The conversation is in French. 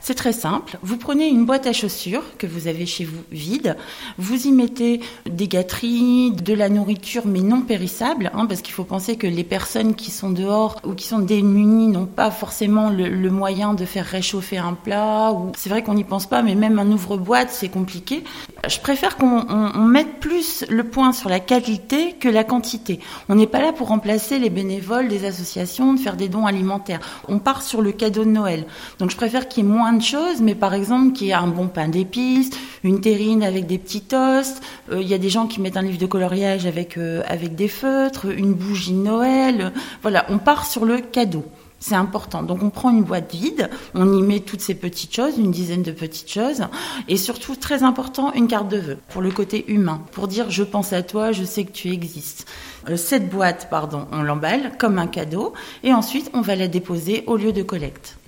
C'est très simple. Vous prenez une boîte à chaussures que vous avez chez vous vide. Vous y mettez des gâteries, de la nourriture, mais non périssable, parce qu'il faut penser que les personnes qui sont dehors ou qui sont démunies n'ont pas forcément le moyen de faire réchauffer un plat. C'est vrai qu'on n'y pense pas, mais même un ouvre-boîte, c'est compliqué. Je préfère qu'on mette plus le point sur la qualité que la quantité. On n'est pas là pour remplacer les bénévoles des associations, de faire des dons alimentaires. On part sur le cadeau de Noël. Donc je préfère qu'il y ait moins de choses, mais par exemple qu'il y ait un bon pain d'épices, une terrine avec des petits toasts. Il y a des gens qui mettent un livre de coloriage avec des feutres, une bougie de Noël. Voilà, on part sur le cadeau. C'est important. Donc on prend une boîte vide, on y met toutes ces petites choses, une dizaine de petites choses, et surtout, très important, une carte de vœux, pour le côté humain, pour dire je pense à toi, je sais que tu existes. Cette boîte, on l'emballe comme un cadeau, et ensuite on va la déposer au lieu de collecte.